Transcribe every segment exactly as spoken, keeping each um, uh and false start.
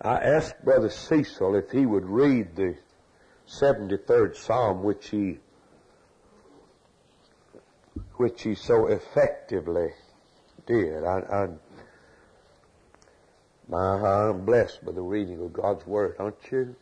I asked Brother Cecil if he would read the seventy-third Psalm, which he which he so effectively did. I, I, my, I'm blessed by the reading of God's Word, aren't you?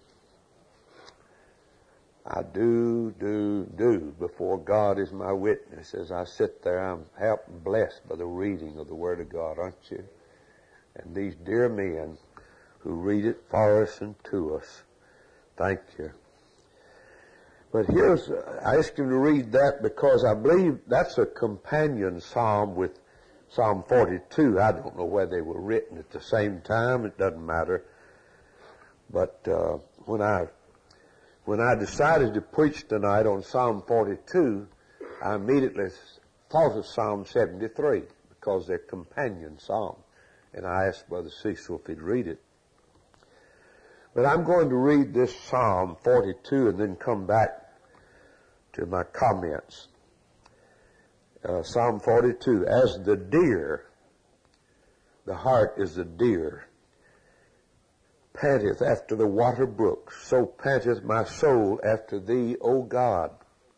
I do, do, do, before God is my witness. As I sit there, I'm helped and blessed by the reading of the Word of God, aren't you? And these dear men who read it for us and to us, thank you. But here's, I asked him to read that because I believe that's a companion psalm with Psalm forty-two. I don't know whether they were written at the same time. It doesn't matter. But uh, when I when I decided to preach tonight on Psalm forty-two, I immediately thought of Psalm seventy-three because they're companion psalms. And I asked Brother Cecil if he'd read it. But I'm going to read this Psalm forty-two and then come back to my comments. Uh, Psalm forty-two, as the deer, the heart is the deer, panteth after the water brooks, so panteth my soul after thee, O God.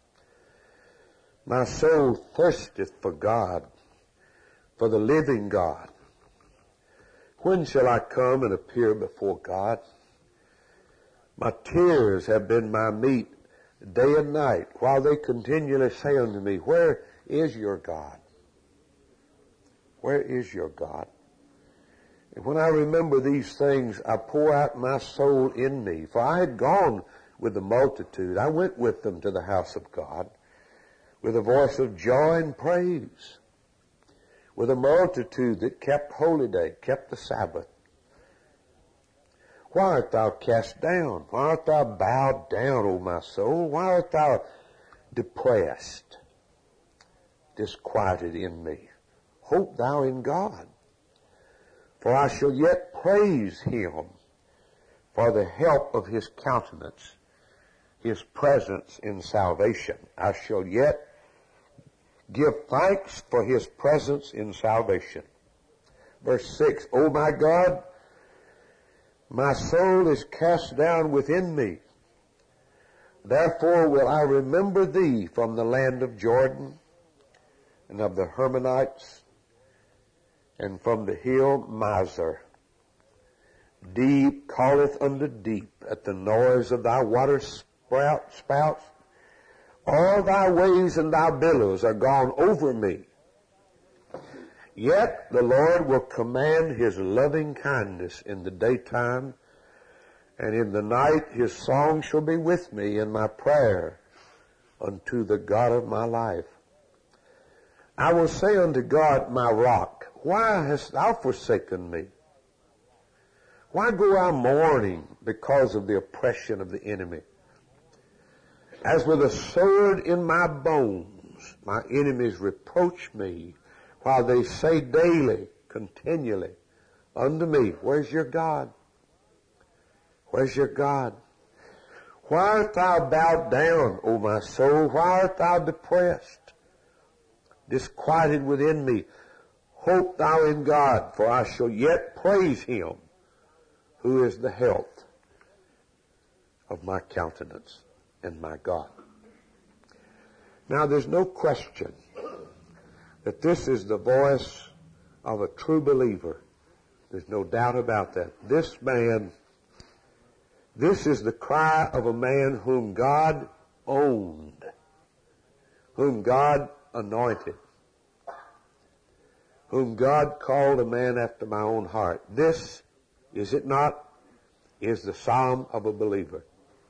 My soul thirsteth for God, for the living God. When shall I come and appear before God? My tears have been my meat day and night, while they continually say unto me, where is your God? Where is your God? And when I remember these things, I pour out my soul in me. For I had gone with the multitude. I went with them to the house of God with a voice of joy and praise, with a multitude that kept holy day, kept the Sabbath. Why art thou cast down? Why art thou bowed down, O my soul? Why art thou depressed, disquieted in me? Hope thou in God. For I shall yet praise him for the help of his countenance, his presence in salvation. I shall yet give thanks for his presence in salvation. Verse six, O my God, my soul is cast down within me. Therefore will I remember thee from the land of Jordan and of the Hermonites and from the hill Mizar. Deep calleth unto deep at the noise of thy water sprout, spouts. All thy waves and thy billows are gone over me. Yet the Lord will command his loving kindness in the daytime, and in the night his song shall be with me in my prayer unto the God of my life. I will say unto God, my rock, why hast thou forsaken me? Why go I mourning because of the oppression of the enemy? As with a sword in my bones, my enemies reproach me, while they say daily, continually, unto me, where's your God? Where's your God? Why art thou bowed down, O my soul? Why art thou depressed, disquieted within me? Hope thou in God, for I shall yet praise him, who is the health of my countenance and my God. Now there's no question that this is the voice of a true believer. There's no doubt about that. This man, this is the cry of a man whom God owned, whom God anointed, whom God called a man after my own heart. This, is it not, is the psalm of a believer.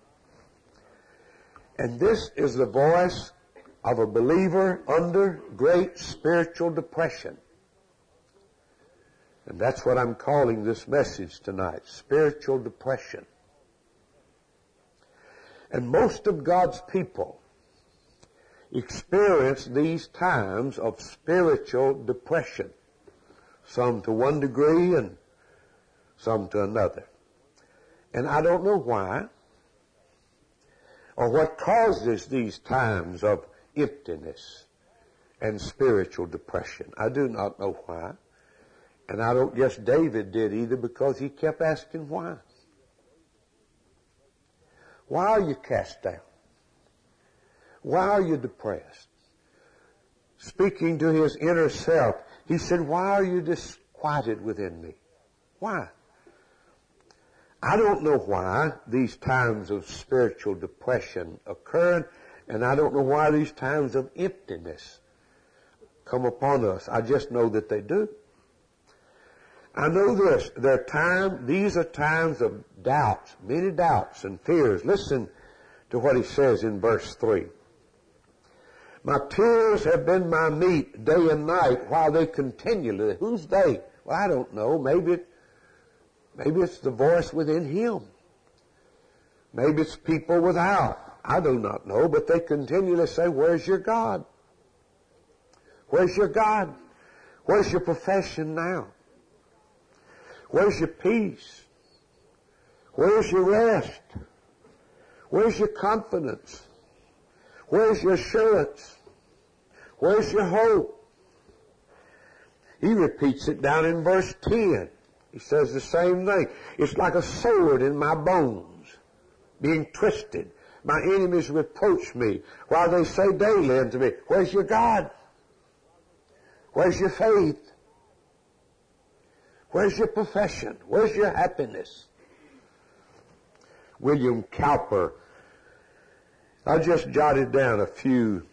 And this is the voice of a believer under great spiritual depression. And that's what I'm calling this message tonight, spiritual depression. And most of God's people experience these times of spiritual depression, some to one degree and some to another. And I don't know why or what causes these times of emptiness and spiritual depression. I do not know why. And I don't guess David did either, because he kept asking why. Why are you cast down? Why are you depressed? Speaking to his inner self, he said, why are you disquieted within me? Why? I don't know why these times of spiritual depression occur, and I don't know why these times of emptiness come upon us. I just know that they do. I know this. There are time, these are times of doubts, many doubts and fears. Listen to what he says in verse three. My tears have been my meat day and night while they continually. Who's they? Well, I don't know. Maybe it, maybe it's the voice within him. Maybe it's people without. I do not know, but they continually say, where's your God? Where's your God? Where's your profession now? Where's your peace? Where's your rest? Where's your confidence? Where's your assurance? Where's your hope? He repeats it down in verse ten. He says the same thing. It's like a sword in my bones, being twisted. My enemies reproach me while they say daily unto me, where's your God? Where's your faith? Where's your profession? Where's your happiness? William Cowper, I just jotted down a few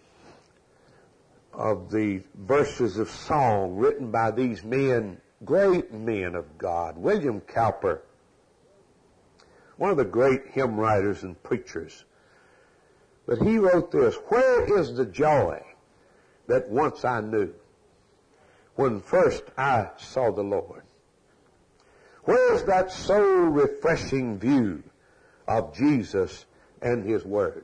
of the verses of song written by these men, great men of God. William Cowper, one of the great hymn writers and preachers. But he wrote this, where is the joy that once I knew when first I saw the Lord? Where's that soul-refreshing view of Jesus and His Word?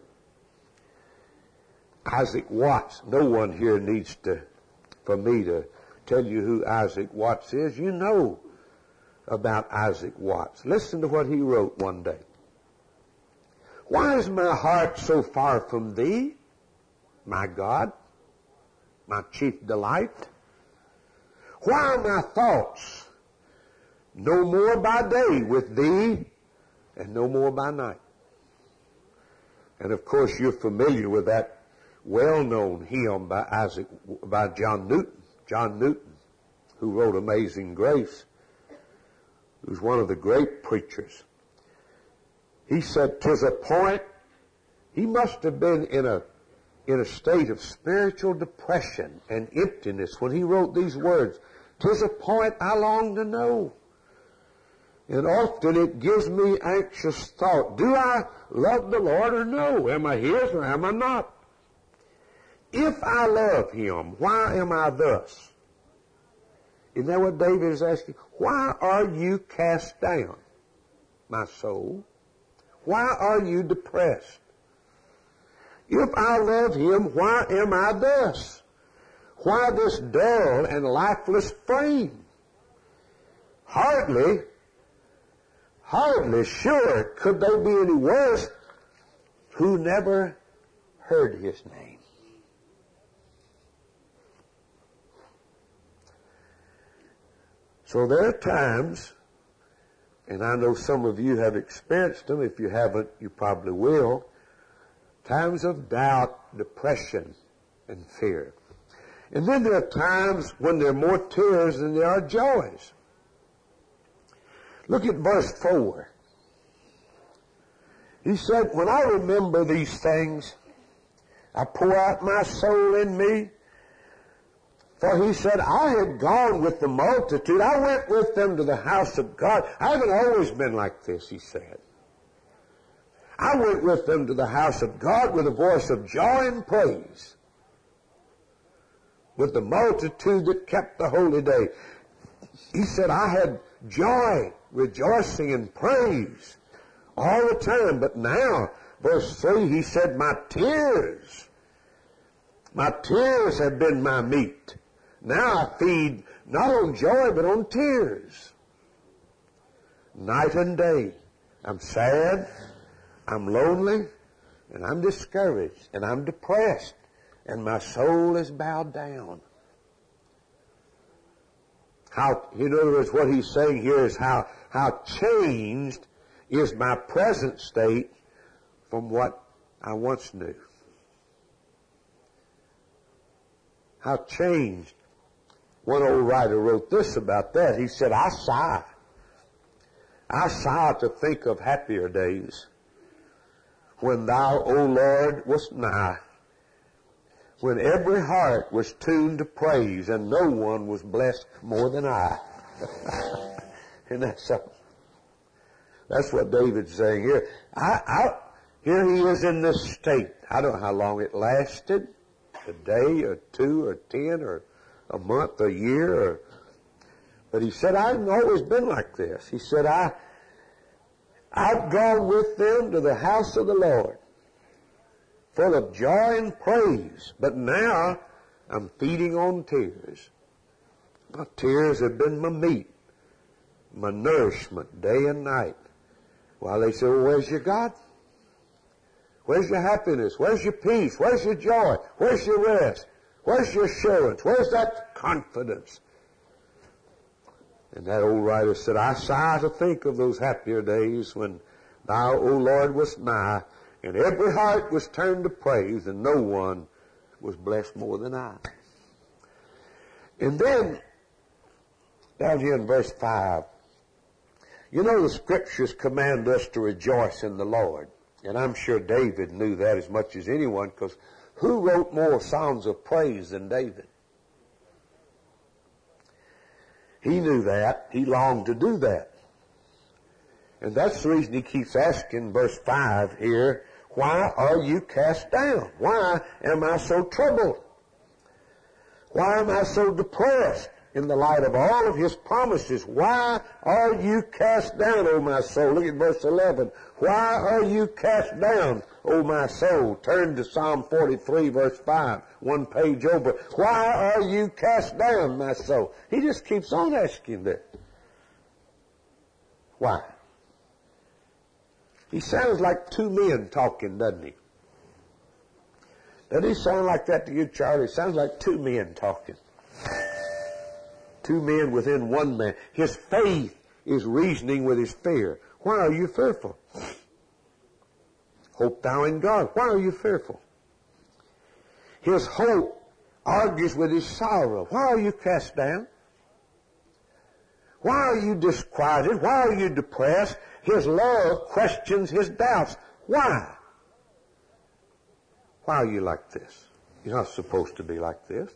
Isaac Watts, no one here needs to, for me to tell you who Isaac Watts is. You know about Isaac Watts. Listen to what he wrote one day. Why is my heart so far from Thee, my God, my chief delight? Why are my thoughts no more by day with Thee, and no more by night? And of course you're familiar with that well-known hymn by Isaac, by John Newton, John Newton, who wrote Amazing Grace, who's one of the great preachers. He said, "'Tis a point," he must have been in a, in a state of spiritual depression and emptiness when he wrote these words, "'Tis a point I long to know. And often it gives me anxious thought. Do I love the Lord or no? Am I His or am I not? If I love Him, why am I thus?" Isn't that what David is asking? Why are you cast down, my soul? Why are you depressed? If I love Him, why am I thus? Why this dull and lifeless frame? Hardly Hardly sure could they be any worse who never heard His name. So there are times, and I know some of you have experienced them. If you haven't, you probably will. Times of doubt, depression, and fear. And then there are times when there are more tears than there are joys. Look at verse four. He said, when I remember these things, I pour out my soul in me. For he said, I had gone with the multitude. I went with them to the house of God. I haven't always been like this, he said. I went with them to the house of God with a voice of joy and praise, with the multitude that kept the holy day. He said, I had joy, rejoicing, and praise all the time. But now, verse three, he said, my tears, my tears have been my meat. Now I feed not on joy, but on tears. Night and day. I'm sad, I'm lonely, and I'm discouraged, and I'm depressed, and my soul is bowed down. How, in other words, what he's saying here is how, how changed is my present state from what I once knew. How changed. One old writer wrote this about that. He said, I sigh. I sigh to think of happier days when thou, O Lord, wast nigh, when every heart was tuned to praise and no one was blessed more than I. And that's, uh, that's what David's saying here. I, I, here he is in this state. I don't know how long it lasted, a day or two or ten or a month, a year, or, but he said, I've always been like this. He said, I, I've gone with them to the house of the Lord, full of joy and praise, but now I'm feeding on tears. My tears have been my meat, my nourishment day and night. While they say, well, where's your God? Where's your happiness? Where's your peace? Where's your joy? Where's your rest? Where's your assurance? Where's that confidence? And that old writer said, I sigh to think of those happier days when thou, O Lord, wast nigh, and every heart was turned to praise, and no one was blessed more than I. And then, down here in verse five, you know the Scriptures command us to rejoice in the Lord. And I'm sure David knew that as much as anyone, because who wrote more songs of praise than David? He knew that. He longed to do that. And that's the reason he keeps asking, verse five here, why are you cast down? Why am I so troubled? Why am I so depressed in the light of all of his promises? Why are you cast down, O my soul? Look at verse eleven. Why are you cast down, O my soul? Turn to Psalm forty-three, verse five, one page over. Why are you cast down, my soul? He just keeps on asking that. Why? He sounds like two men talking, doesn't he? Doesn't he sound like that to you, Charlie? He sounds like two men talking. Two men within one man. His faith is reasoning with his fear. Why are you fearful? Hope thou in God. Why are you fearful? His hope argues with his sorrow. Why are you cast down? Why are you disquieted? Why are you depressed? His love questions his doubts. Why? Why are you like this? You're not supposed to be like this.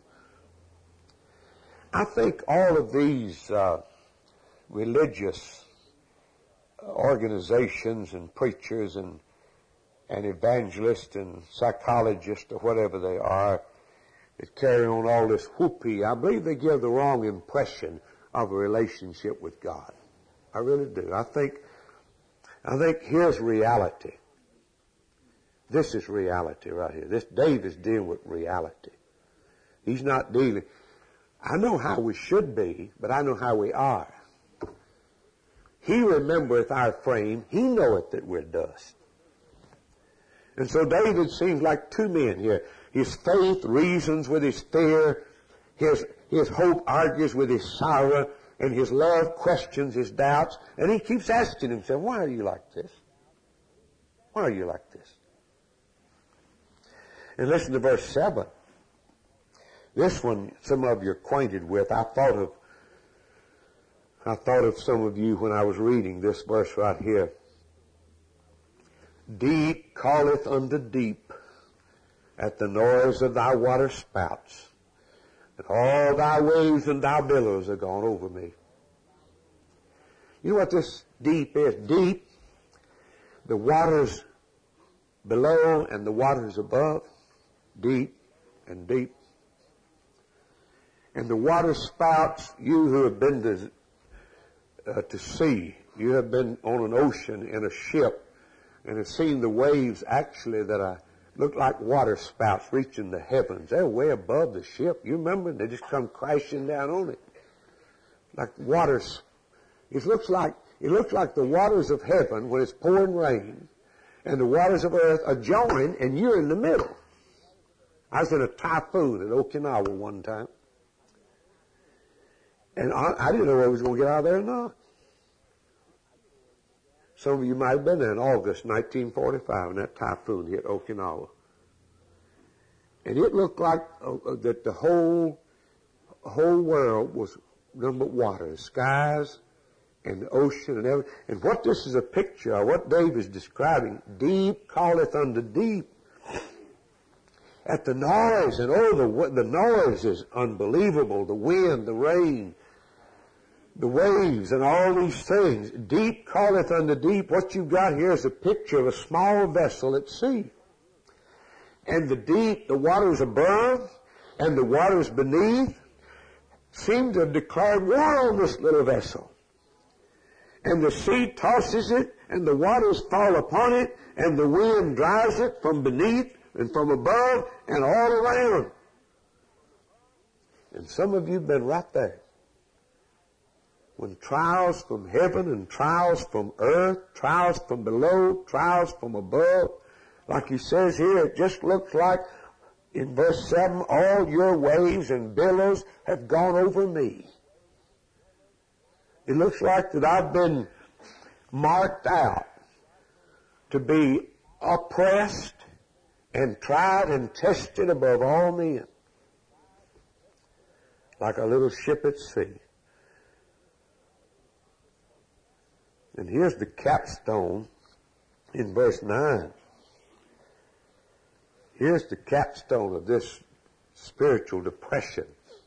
I think all of these uh, religious organizations and preachers and, and evangelists and psychologists or whatever they are that carry on all this whoopee, I believe they give the wrong impression of a relationship with God. I really do. I think, I think here's reality. This is reality right here. This David's dealing with reality. He's not dealing. I know how we should be, but I know how we are. He remembereth our frame. He knoweth that we're dust. And so David seems like two men here. His faith reasons with his fear. His, his hope argues with his sorrow. And his love questions his doubts. And he keeps asking himself, why are you like this? Why are you like this? And listen to verse seven. This one, some of you are acquainted with. I thought of, I thought of some of you when I was reading this verse right here. Deep calleth unto deep at the noise of thy water spouts, and all thy waves and thy billows are gone over me. You know what this deep is? Deep, the waters below and the waters above. Deep and deep. And the water spouts, you who have been to, uh, to sea, you have been on an ocean in a ship and have seen the waves actually that are, look like water spouts reaching the heavens. They're way above the ship. You remember? They just come crashing down on it. Like waters. It looks like, it looks like the waters of heaven when it's pouring rain and the waters of earth are joined and you're in the middle. I was in a typhoon at Okinawa one time. And I, I didn't know whether I was going to get out of there or not. Some of you might have been there in August nineteen forty-five when that typhoon hit Okinawa. And it looked like uh, uh, that the whole whole world was nothing but water, the skies and the ocean and everything. And what this is a picture of, what Dave is describing, deep calleth unto deep. At the noise, and oh, the, the noise is unbelievable, the wind, the rain, the waves, and all these things. Deep calleth unto deep. What you've got here is a picture of a small vessel at sea. And the deep, the waters above, and the waters beneath, seem to have declared war on this little vessel. And the sea tosses it, and the waters fall upon it, and the wind drives it from beneath, and from above, and all around. And some of you have been right there. When trials from heaven and trials from earth, trials from below, trials from above, like he says here, it just looks like in verse seven, all your waves and billows have gone over me. It looks like that I've been marked out to be oppressed and tried and tested above all men, like a little ship at sea. And here's the capstone in verse nine. Here's the capstone of this spiritual depression.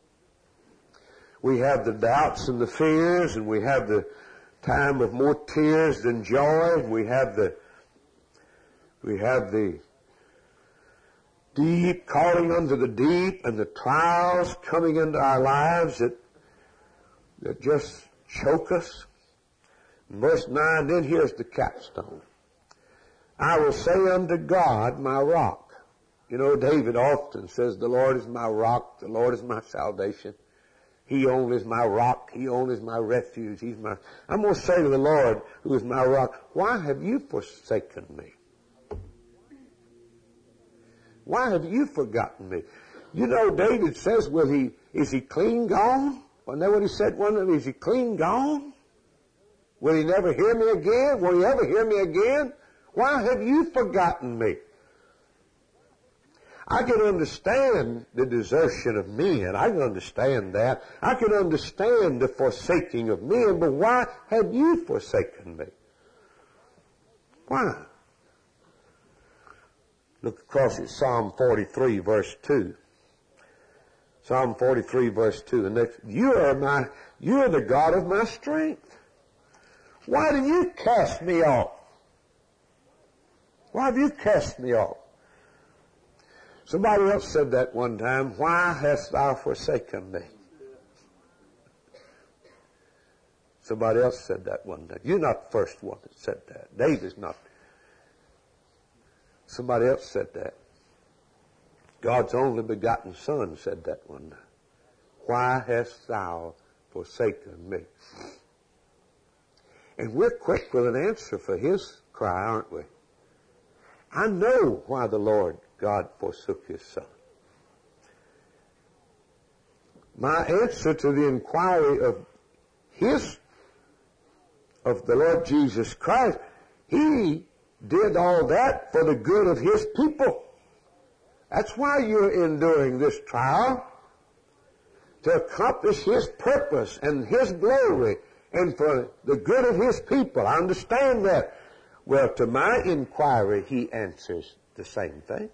We have the doubts and the fears, and we have the time of more tears than joy, and we have the we have the deep calling unto the deep, and the trials coming into our lives that that just choke us. In verse nine, then here's the capstone. I will say unto God, my rock. You know, David often says, the Lord is my rock, the Lord is my salvation. He only is my rock, He only is my refuge. He's my. I'm going to say to the Lord, who is my rock, why have you forsaken me? Why have you forgotten me? You know, David says, will he, is he clean gone? Wasn't that what he said one day? Is he clean gone? Will he never hear me again? Will he ever hear me again? Why have you forgotten me? I can understand the desertion of men. I can understand that. I can understand the forsaking of men, but why have you forsaken me? Why? Look across at Psalm forty-three, verse two. Psalm forty-three, verse two. And next, you are my, you are the God of my strength. Why do you cast me off? Why have you cast me off? Somebody else said that one time. Why hast thou forsaken me? Somebody else said that one day. You're not the first one that said that. David's not. Somebody else said that. God's only begotten Son said that one day. Why hast thou forsaken me? And we're quick with an answer for his cry, aren't we? I know why the Lord God forsook His Son. My answer to the inquiry of His, of the Lord Jesus Christ, He did all that for the good of His people. That's why you're enduring this trial, to accomplish His purpose and His glory and for the good of His people. I understand that. Well, to my inquiry, He answers the same thing.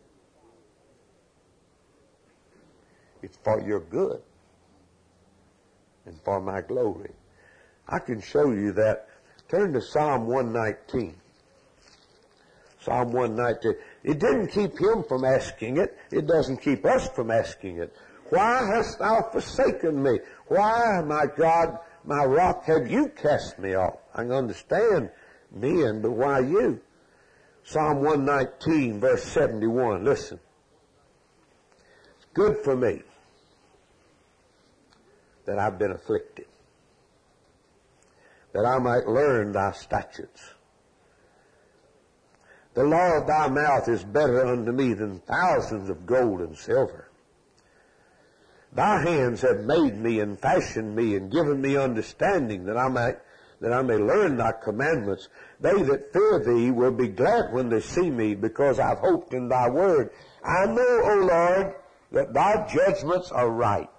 It's for your good and for my glory. I can show you that. Turn to Psalm one nineteen. Psalm one nineteen. It didn't keep him from asking it. It doesn't keep us from asking it. Why hast thou forsaken me? Why, my God, my rock, have you cast me off? I can understand men, but why you? Psalm one nineteen, verse seventy-one. Listen. It's good for me that I've been afflicted, that I might learn thy statutes. The law of thy mouth is better unto me than thousands of gold and silver. Thy hands have made me and fashioned me and given me understanding that I may, that I may learn thy commandments. They that fear thee will be glad when they see me, because I've hoped in thy word. I know, O Lord, that thy judgments are right,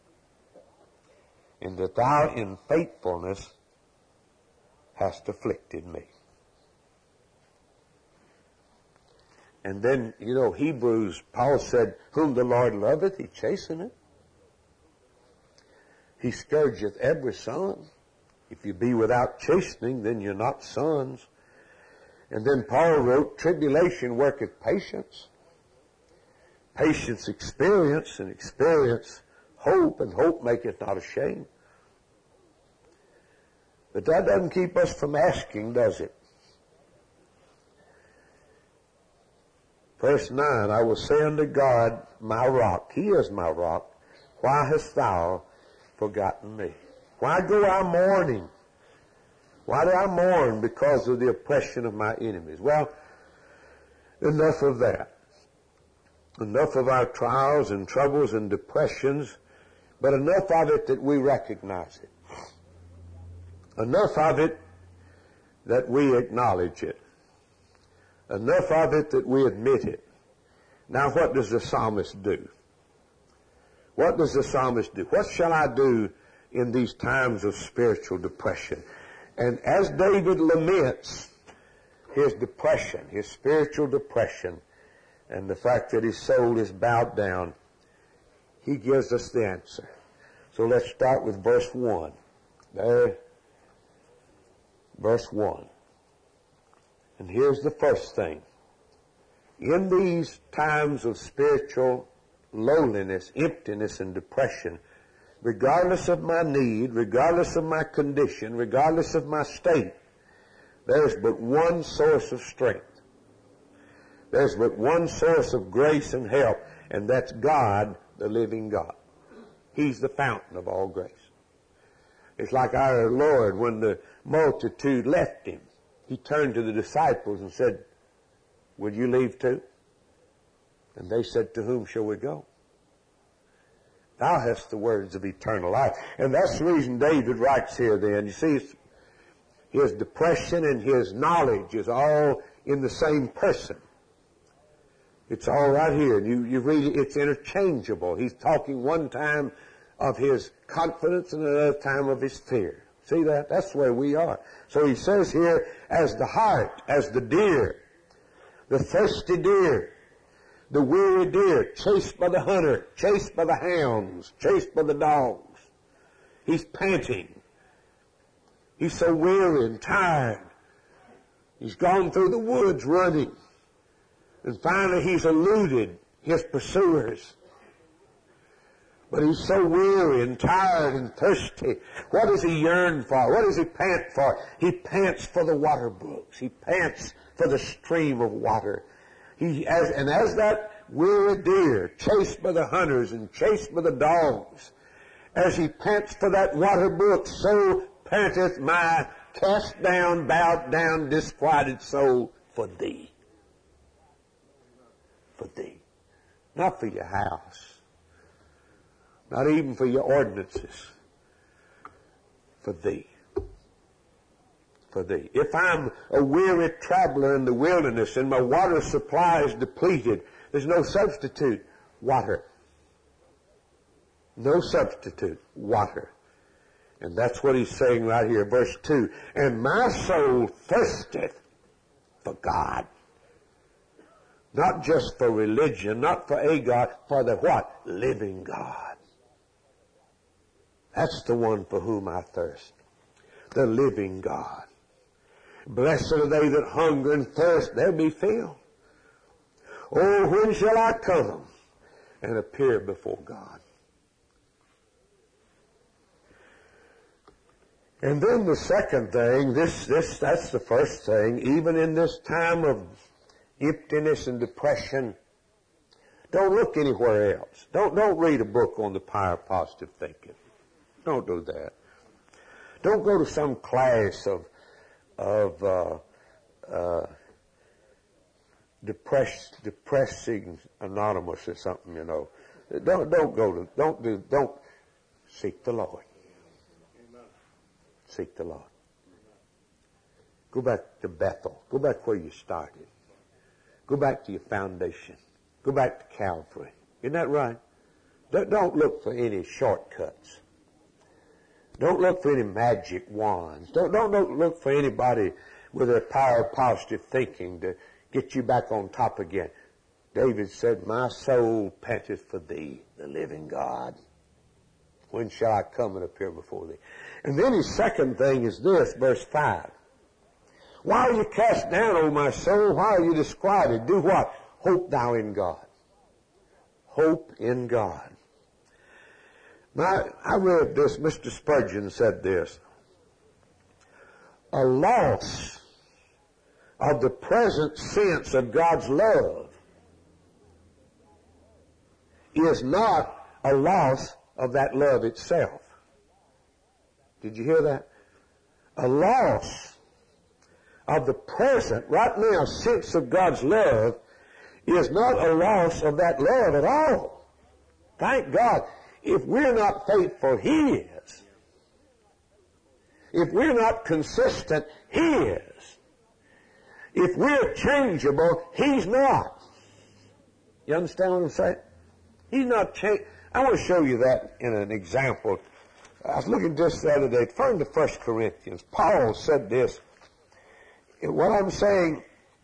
and that thou in faithfulness hast afflicted me. And then, you know, Hebrews, Paul said, whom the Lord loveth, he chasteneth. He scourgeth every son. If you be without chastening, then you're not sons. And then Paul wrote, tribulation worketh patience. Patience experience, and experience hope, and hope maketh not ashamed. But that doesn't keep us from asking, does it? Verse nine, I will say unto God, my rock, he is my rock, why hast thou forgotten me? Why go I mourning? Why do I mourn because of the oppression of my enemies? Well, enough of that. Enough of our trials and troubles and depressions, but enough of it that we recognize it. Enough of it that we acknowledge it. Enough of it that we admit it. Now what does the psalmist do? What does the psalmist do? What shall I do in these times of spiritual depression? And as David laments his depression, his spiritual depression, and the fact that his soul is bowed down, he gives us the answer. So let's start with verse one. There, verse one. And here's the first thing. In these times of spiritual lowliness, emptiness, and depression, regardless of my need, regardless of my condition, regardless of my state, there's but one source of strength. There's but one source of grace and help, and that's God, the living God. He's the fountain of all grace. It's like our Lord, when the multitude left him, he turned to the disciples and said, will you leave too? And they said, to whom shall we go? Thou hast the words of eternal life. And that's the reason David writes here then. You see, his depression and his knowledge is all in the same person. It's all right here. You, you read it, it's interchangeable. He's talking one time of his confidence and another time of his fear. See that? That's where we are. So he says here, as the hart, as the deer, the thirsty deer, the weary deer, chased by the hunter, chased by the hounds, chased by the dogs. He's panting. He's so weary and tired. He's gone through the woods running. And finally he's eluded his pursuers. But he's so weary and tired and thirsty. What does he yearn for? What does he pant for? He pants for the water brooks. He pants for the stream of water. He, as, and as that weary deer, chased by the hunters and chased by the dogs, as he pants for that water brook, so panteth my cast down, bowed down, disquieted soul for thee. For thee. Not for your house. Not even for your ordinances. For thee. For thee. If I'm a weary traveler in the wilderness and my water supply is depleted, there's no substitute. Water. No substitute. Water. And that's what he's saying right here, verse two. And my soul thirsteth for God. Not just for religion, not for a God, for the what? Living God. That's the one for whom I thirst. The living God. Blessed are they that hunger and thirst, they'll be filled. Oh, when shall I come and appear before God? And then the second thing, this, this, that's the first thing, even in this time of emptiness and depression, don't look anywhere else. Don't, don't read a book on the power of positive thinking. Don't do that. Don't go to some class of of uh, uh, depress, depressing anonymous or something, you know. Don't, don't go to, don't do, don't seek the Lord. Seek the Lord. Go back to Bethel. Go back where you started. Go back to your foundation. Go back to Calvary. Isn't that right? Don't, don't look for any shortcuts. Don't look for any magic wands. Don't, don't look for anybody with a power of positive thinking to get you back on top again. David said, my soul panteth for thee, the living God. When shall I come and appear before thee? And then his second thing is this, verse five. Why are you cast down, O my soul? Why are you disquieted? Do what? Hope thou in God. Hope in God. Now, I read this. Mister Spurgeon said this. A loss of the present sense of God's love is not a loss of that love itself. Did you hear that? A loss of the present, right now, sense of God's love is not a loss of that love at all. Thank God. If we're not faithful, He is. If we're not consistent, He is. If we're changeable, He's not. You understand what I'm saying? He's not changed. I want to show you that in an example. I was looking just the other day. Turn to First Corinthians. Paul said this. What I'm saying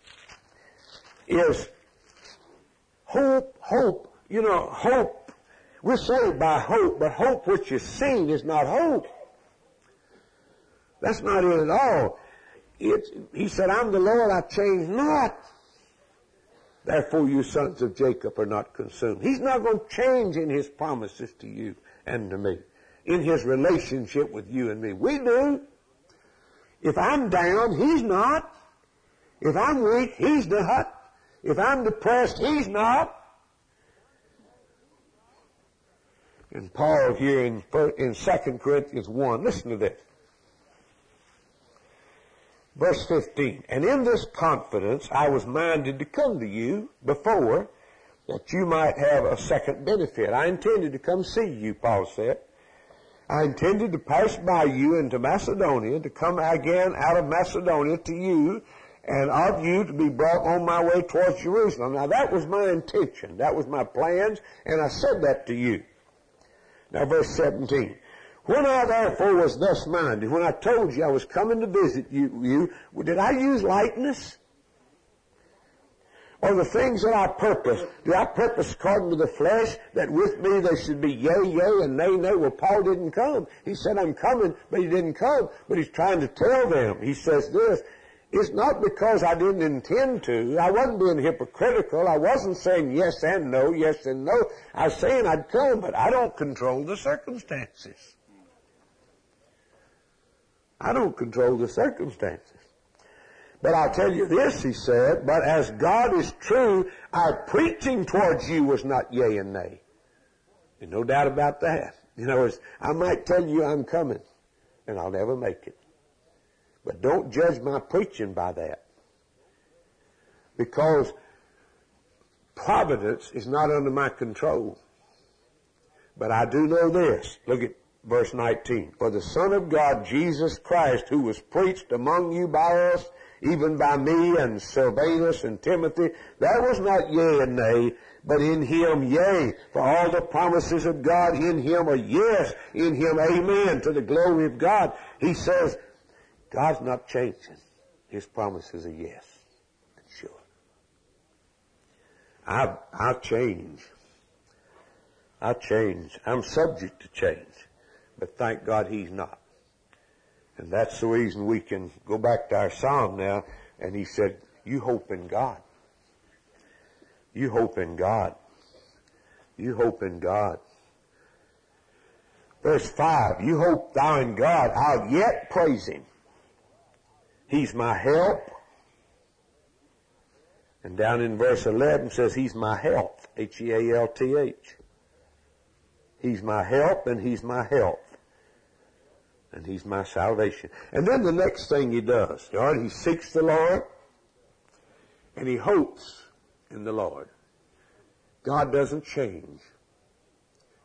is hope, hope, you know, hope. We're saved by hope, but hope which is seen is not hope. That's not it at all. It's, he said, I'm the Lord, I change not. Therefore you sons of Jacob are not consumed. He's not going to change in His promises to you and to me, in His relationship with you and me. We do. If I'm down, He's not. If I'm weak, He's not. If I'm depressed, He's not. And Paul here in, in Second Corinthians one, listen to this. Verse fifteen, and in this confidence I was minded to come to you before, that you might have a second benefit. I intended to come see you, Paul said. I intended to pass by you into Macedonia, to come again out of Macedonia to you, and of you to be brought on my way towards Jerusalem. Now that was my intention. That was my plans, and I said that to you. Now verse seventeen. When I therefore was thus minded, when I told you I was coming to visit you, you did I use lightness? Or the things that I purpose, did I purpose according to the flesh, that with me they should be yea, yea, and nay, nay? Well, Paul didn't come. He said, I'm coming, but he didn't come. But he's trying to tell them. He says this, it's not because I didn't intend to. I wasn't being hypocritical. I wasn't saying yes and no, yes and no. I was saying I'd come, but I don't control the circumstances. I don't control the circumstances. But I'll tell you this, he said, but as God is true, our preaching towards you was not yea and nay. There's no doubt about that. You know, I might tell you I'm coming, and I'll never make it. But don't judge my preaching by that. Because providence is not under my control. But I do know this. Look at verse nineteen. For the Son of God, Jesus Christ, who was preached among you by us, even by me and Silvanus and Timothy, that was not yea and nay, but in Him yea. For all the promises of God in Him are yes, in Him amen, to the glory of God. He says, God's not changing. His promises are yes and sure. I, I'll change. I'll change. I'm subject to change. But thank God He's not. And that's the reason we can go back to our psalm now. And he said, you hope in God. You hope in God. You hope in God. Verse five, you hope thou in God. I'll yet praise Him. He's my help. And down in verse eleven says, He's my health. H E A L T H. He's my help and He's my health. And He's my salvation. And then the next thing he does, all right, he seeks the Lord and he hopes in the Lord. God doesn't change.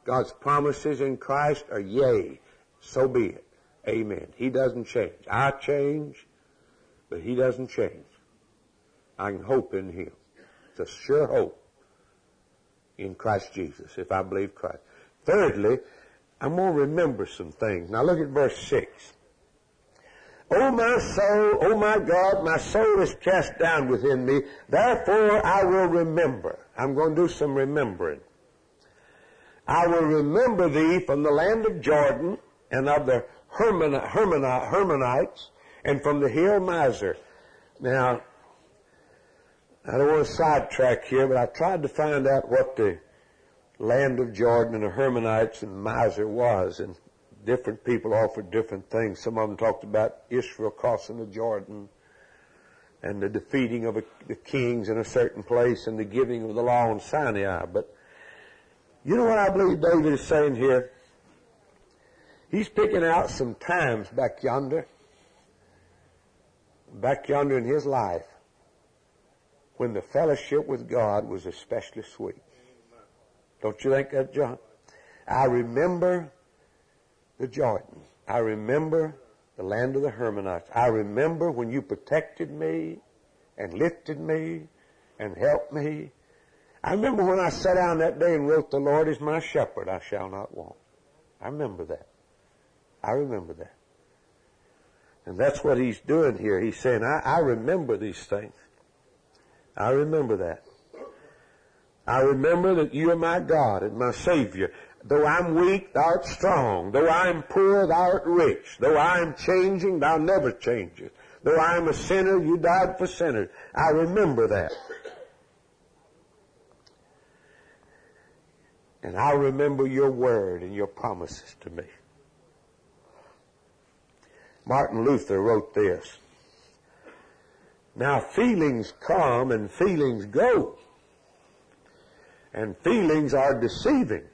God's promises in Christ are yea, so be it. Amen. He doesn't change. I change, but He doesn't change. I can hope in Him. It's a sure hope in Christ Jesus, if I believe Christ. Thirdly, I'm going to remember some things. Now look at verse six. O my soul, O my God, my soul is cast down within me. Therefore I will remember. I'm going to do some remembering. I will remember thee from the land of Jordan and of the Hermon- Hermon- Hermonites and from the hill Mizar. Now, I don't want to sidetrack here, but I tried to find out what the land of Jordan and the Hermonites and Mizar was, and different people offered different things. Some of them talked about Israel crossing the Jordan and the defeating of a, the kings in a certain place and the giving of the law on Sinai. But you know what I believe David is saying here? He's picking out some times back yonder, back yonder in his life, when the fellowship with God was especially sweet. Don't you think that, John? I remember the Jordan. I remember the land of the Hermonites. I remember when you protected me and lifted me and helped me. I remember when I sat down that day and wrote, "The Lord is my shepherd, I shall not want." I remember that. I remember that. And that's what he's doing here. He's saying, I, I remember these things. I remember that. I remember that you are my God and my Savior. Though I'm weak, thou art strong. Though I am poor, thou art rich. Though I am changing, thou never changes. Though I am a sinner, you died for sinners. I remember that. And I remember your word and your promises to me. Martin Luther wrote this. Now feelings come and feelings go. And feelings are deceiving.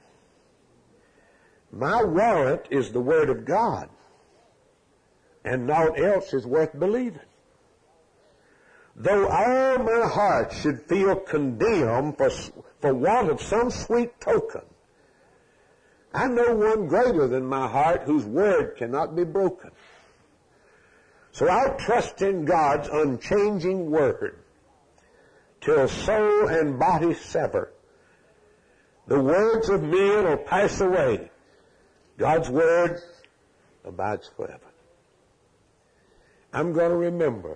My warrant is the Word of God, and naught else is worth believing. Though all my heart should feel condemned for, for want of some sweet token, I know one greater than my heart whose word cannot be broken. So I'll trust in God's unchanging word till soul and body sever. The words of men will pass away. God's word abides forever. I'm going to remember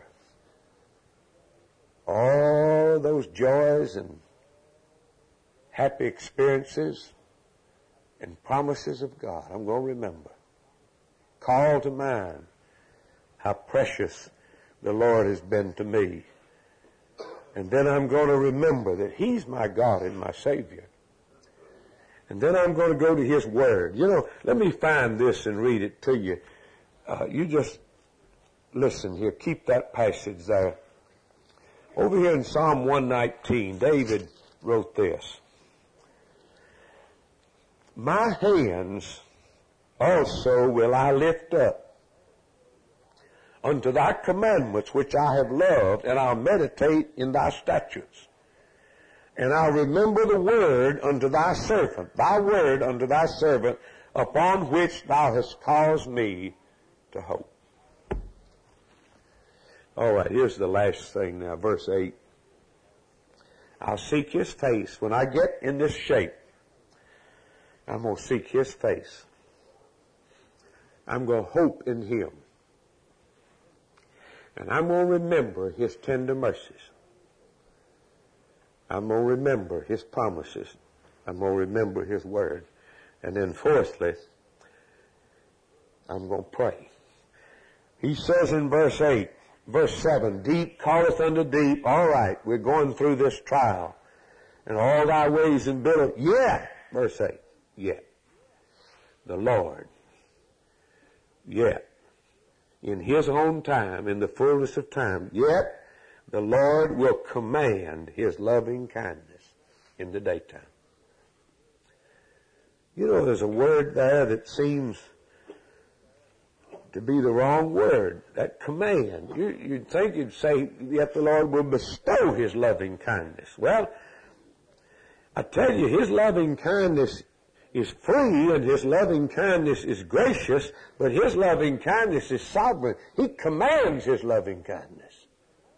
all those joys and happy experiences and promises of God. I'm going to remember. Call to mind how precious the Lord has been to me. And then I'm going to remember that He's my God and my Savior. And then I'm going to go to His Word. You know, let me find this and read it to you. Uh, you just listen here. Keep that passage there. Over here in Psalm one nineteen, David wrote this. My hands also will I lift up unto thy commandments which I have loved, and I'll meditate in thy statutes. And I'll remember the word unto thy servant, thy word unto thy servant, upon which thou hast caused me to hope. All right, here's the last thing now, verse eight. I'll seek His face. When I get in this shape, I'm going to seek His face. I'm going to hope in Him. And I'm going to remember His tender mercies. I'm going to remember His promises. I'm going to remember His word. And then fourthly, I'm going to pray. He says in verse eight, verse seven, deep calleth unto deep. All right, we're going through this trial. And all thy ways in billow. Yet, verse eight, yet the Lord, yet in His own time, in the fullness of time, yet the Lord will command His loving kindness in the daytime. You know, there's a word there that seems to be the wrong word, that command. You, you'd think you'd say, yet the Lord will bestow His loving kindness. Well, I tell you, His loving kindness is free and His loving kindness is gracious, but His loving kindness is sovereign. He commands His loving kindness.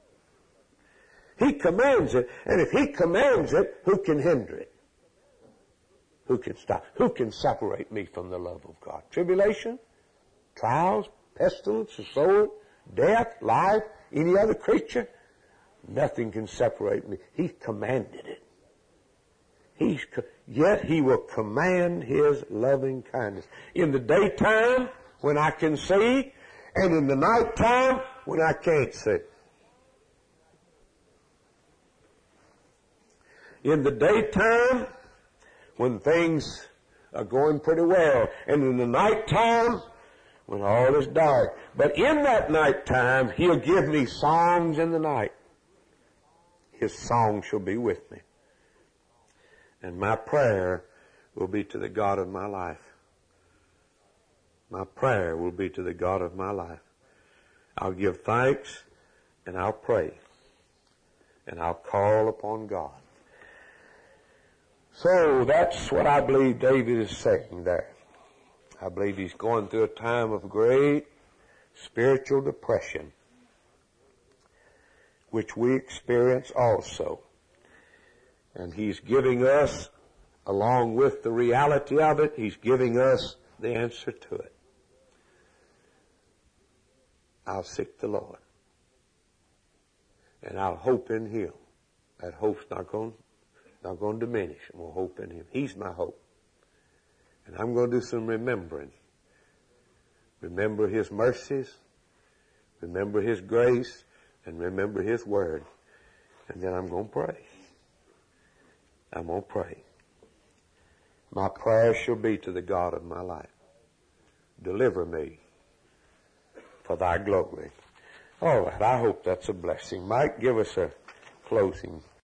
He commands it, and if He commands it, who can hinder it? Who can stop? Who can separate me from the love of God? Tribulation? Trials? Pestilence? The sword? Death? Life? Any other creature? Nothing can separate me. He commanded it. He's, yet He will command His loving kindness. In the daytime, when I can see, and in the nighttime, when I can't see. In the daytime, when things are going pretty well, and in the nighttime, when all is dark. But in that nighttime, He'll give me songs in the night. His song shall be with me. And my prayer will be to the God of my life. My prayer will be to the God of my life. I'll give thanks and I'll pray. And I'll call upon God. So that's what I believe David is saying there. I believe he's going through a time of great spiritual depression, which we experience also. And he's giving us, along with the reality of it, he's giving us the answer to it. I'll seek the Lord. And I'll hope in Him. That hope's not going, not going to diminish. I'm going to hope in Him. He's my hope. And I'm going to do some remembering. Remember His mercies. Remember His grace. And remember His word. And then I'm going to pray. I'm going to pray. My prayer shall be to the God of my life. Deliver me for Thy glory. All right, I hope that's a blessing. Mike, give us a closing.